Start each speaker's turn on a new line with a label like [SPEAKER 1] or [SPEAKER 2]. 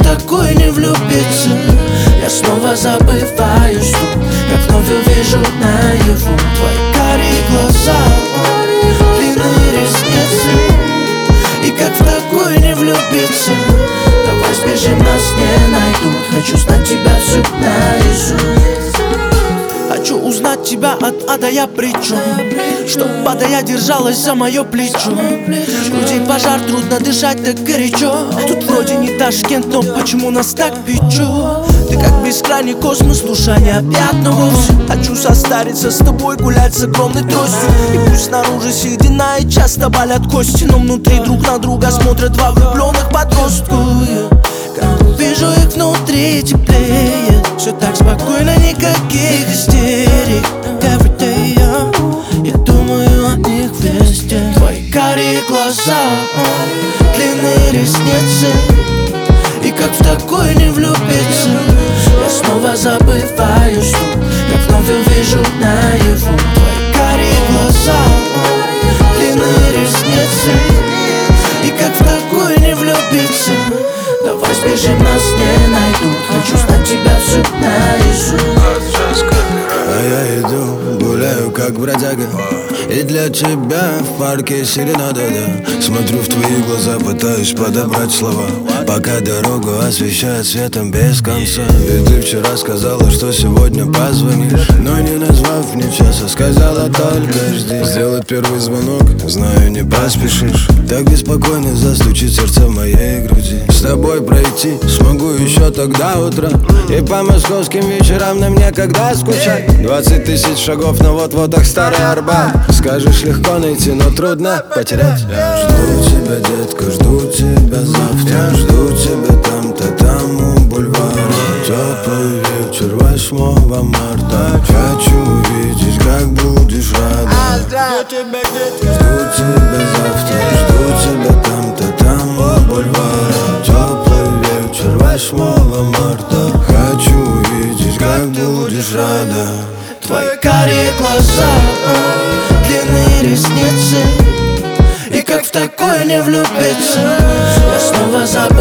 [SPEAKER 1] такой не влюбиться? Я снова забываю, что как вновь увижу наяву твои карие глаза, длинные ресницы. И как в такой не влюбиться? Давай сбежим, нас не найдут. Хочу знать тебя всю наизусть. Хочу узнать тебя от А до Я, причем чтоб падая держалась за мое плечо. В груди пожар, трудно дышать так горячо. Тут вроде не Ташкент, но почему нас так печет? Ты как бескрайний космос, душа не объятна вовсе. Хочу состариться с тобой, гулять с огромной тростью. И пусть снаружи седина и часто болят кости, но внутри друг на друга смотрят два влюбленных подростка. Как увижу их внутри теплее, все так спокойно, никаких истерик. Every day я думаю о них везде. Твои карие глаза, длинные ресницы. И как в такой не влюбиться? Я снова забываю, что как вновь увижу наяву твои карие глаза, длинные ресницы. И как в такой не влюбиться? Давай сбежим, нас не найдут. Хочу знать тебя всю наизусть.
[SPEAKER 2] А я иду, гуляю как бродяга, и для тебя в парке серенада, да. Смотрю в твои глаза, пытаюсь подобрать слова, пока дорогу освещает светом без конца. И ты вчера сказала, что сегодня позвонишь, но не назвав мне часа, сказала только жди. Сделать первый звонок, знаю, не поспешишь. Так беспокойно застучит сердце в моей груди. С тобой пройти смогу еще тогда утро, и по московским вечерам нам некогда скучать. 20 тысяч шагов, но вот-вот их старый Арбат. Скажешь, легко найти, но трудно потерять. Я жду тебя, детка, жду тебя завтра. Жду тебя там-то, там у бульвара. Теплый вечер 8 марта. Хочу увидеть, как будешь рада. Жду тебя завтра, жду тебя там-то, там у бульвара. Теплый вечер 8 марта. Хочу увидеть, как будешь рада.
[SPEAKER 1] Твои карие глаза, длинные ресницы. И как в такой не влюбиться? Я снова забыл